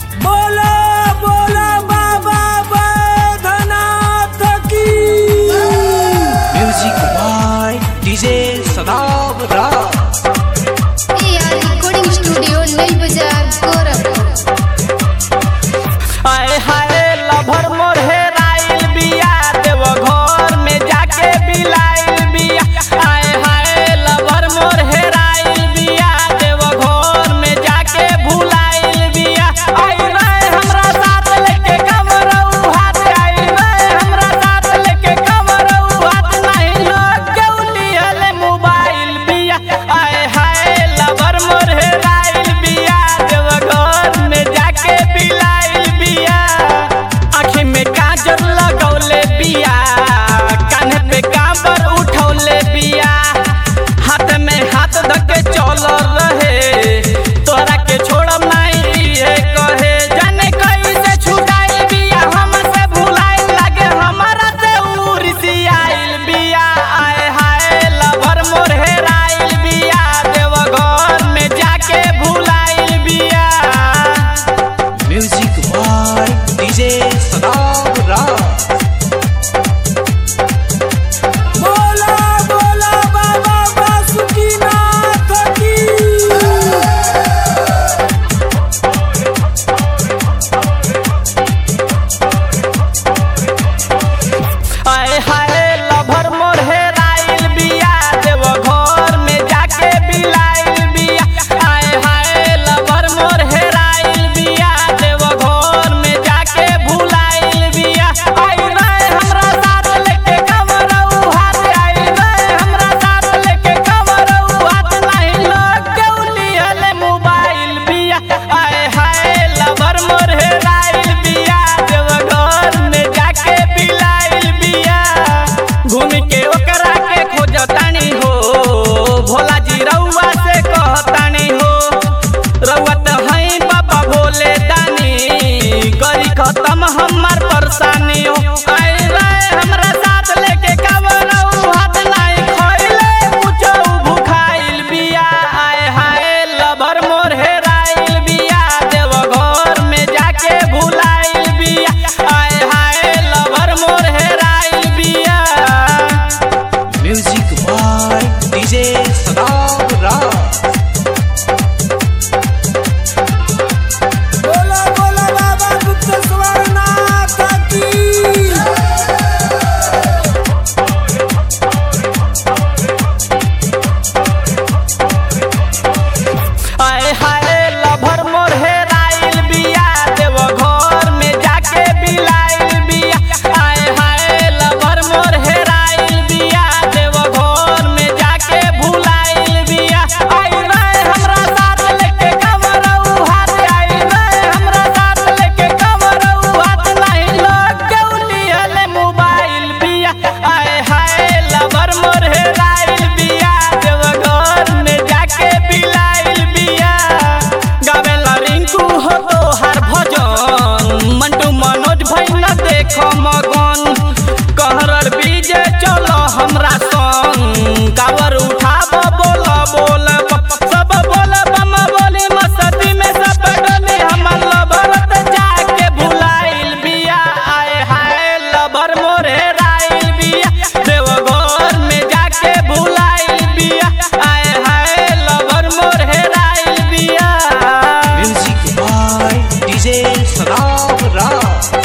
बोला बोला बाबा बैद्यनाथ की। Music by DJ Sadab Raj. Recording studio Nai Bazar Gorakhpur. आए हाय लभर मोर हेराइल बिया देव घर में जाके बिलाइल बिया। आए हाय लभर मोर हेराइल बिया देव घर में जाके भुलाइल बिया। आई रे हमरा साथ लेके कमरऊ हाथ, आई रे हमरा साथ लेके कमरऊ हाथ, नहीं लोग के उलिहले मोबाइल बिया। आए हाय लभर मोर हेराइल बिया देव घर में जाके बिलाइल बिया। आँखी में काजल लगौले बिया, कान्हे पे कांवर उठौले बिया, हाथ में हाथ धके चल रहे, तोरा के छोड़ब नहीं ये कहे। जाने कैसे छुटाइल बिया हमसे भुलाइल, लागे हमारा से उरिसियाइल बिया। आए हाय लभर मोर हेराइल बिया देव घर में जाके भुलाइल बिया। Music by DJ Sadab Raj. बोला बोला बाबा बासुकीनाथ की। आए हाय लभर मोर हेराइल बिया देव घर में जाके बिलाइल बिया। आए हाय लभर मोर हेराइल बिया देव घर में जाके भुलाइल बिया। आई रे हमरा साथ लेके कमरऊ हाथ, आई रे हमरा साथ लेके कमरऊ हाथ, नहीं लोग के उलिहले मोबाइल बिया। आए हाय लभर मोर हेराइल बिया देव घर में जाके बिलाइल बिया। घूम के ओकरा के खोजतानी हो, भोला जी रउआ से कहतानी हो, रउआ त हई बाबा भोले दानी, करी खत्म हमार परेशानी हो। आई रे हमरा साथ लेके कमरऊ हाथ, नहीं खइले कुछो भुखाइल बिया। आए हाय लभर मोर हेराइल बिया देव घर में जाके भुलाइल बिया। आए हाय लभर मोर हेराइल बिया। Music by DJ Sadab Raj. बोला बोला बाबा गुप्तेश्वरनाथ की। आए हाय लभर मोर हेराइल बिया देव घर में जाके बिलाइल बिया। आए हाय लभर मोर हेराइल बिया देव घर में जाके भुलाइल बिया। आई रे हमरा साथ लेके कमरऊ हाथ, आई रे हमरा साथ लेके कमरऊ हाथ, नहीं लोग के उलिहले मोबाइल बिया। आए हाय लभर मोर हेराइल बिया देव घर में जाके बिलाइल बिया। गावेला रिंकू हो तोहार भजन, मंटू मनोज भैया देखो मगन, कहरर बीजे चलो हमरा संग, कावर उठाब बोल बोल सब बोल बम बोली मस्ती में सब डोली, हमर लभर जाके भुलाइल बिया। आए हाय लभर मोर हेराइल बिया देव घर में जाके भुलाइल बिया। आए हाय लभर मोर हेराइल बिया। Music by DJ Sadab Raj.